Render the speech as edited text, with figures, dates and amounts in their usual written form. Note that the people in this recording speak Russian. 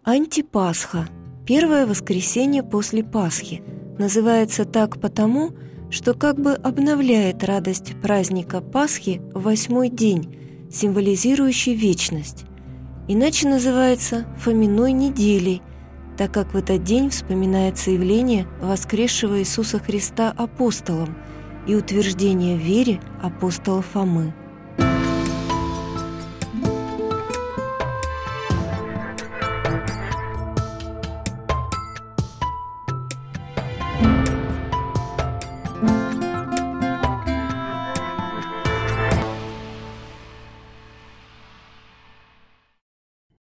Антипасха – первое воскресенье после Пасхи. Называется так потому, что как бы обновляет радость праздника Пасхи в 8-й день, символизирующий вечность. Иначе называется Фоминой неделей, так как в этот день вспоминается явление воскресшего Иисуса Христа апостолом и утверждение в вере апостола Фомы.